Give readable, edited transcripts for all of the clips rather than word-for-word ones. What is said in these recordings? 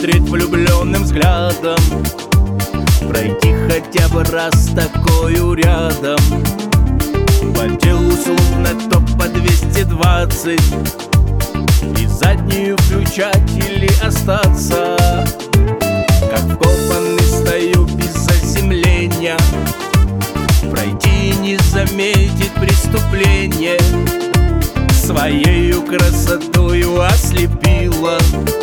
смотреть влюбленным взглядом, пройти хотя бы раз такою рядом. По делу словно топ по 220, и заднюю включать или остаться. Как вкопанный стою без заземления, пройти и не заметить преступление. Своею красотою ослепила,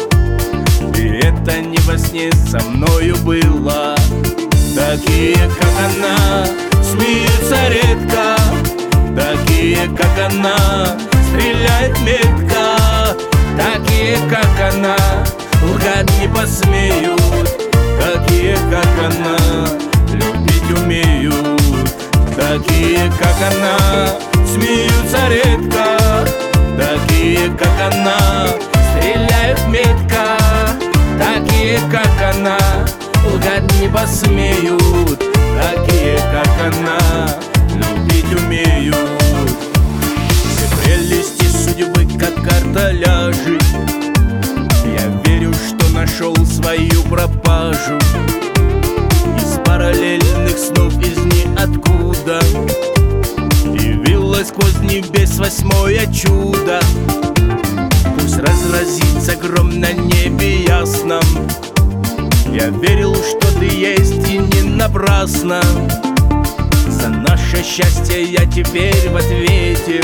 и это не во сне со мною было. Такие, как она, смеются редко, такие, как она, стреляет метко. Такие, как она, лгать не посмеют, такие, как она, любить умеют. Такие, как она, смеются редко, такие, как она, стреляют метко. Такие, как она, лгать не посмеют, такие, как она, любить умеют. Все прелести судьбы, как карта ляжет, я верю, что нашел свою пропажу. Из параллельных снов, из ниоткуда явилось сквозь небес восьмое чудо. Пусть разразится гром на небе ясном, я верил, что ты есть, и не напрасно. За наше счастье я теперь в ответе,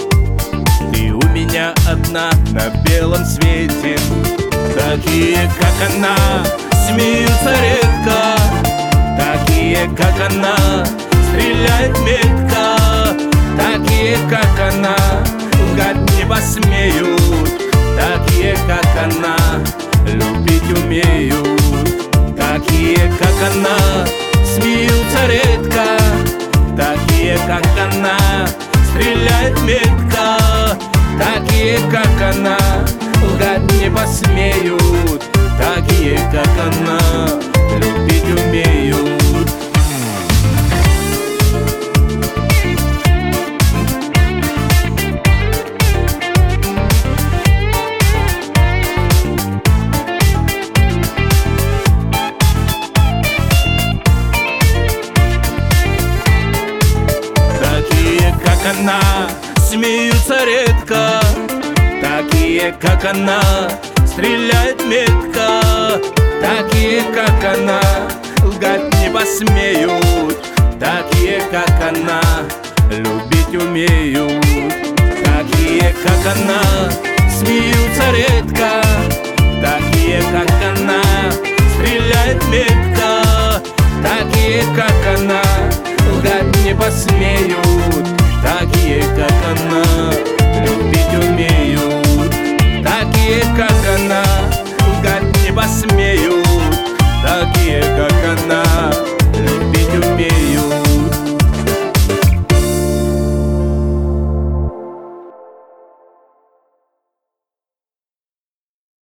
ты у меня одна на белом свете. Такие, как она, смеются редко, такие, как она, стреляет метко. Такие, как она, лгать не посмеют, такие, как она, любить умеют. Такие, как она, смеются редко, такие, как она, стреляет метко. Такие, как она, лгать не посмеют, такие, как она, любить умеют. Она, смеются редко, такие, как она, стреляет метко. Такие, как она, лгать не посмеют, такие, как она, любить умеют. Такие, как она, смеются редко, такие, как она, стреляет метко. Такие, как она, лгать не посмеют,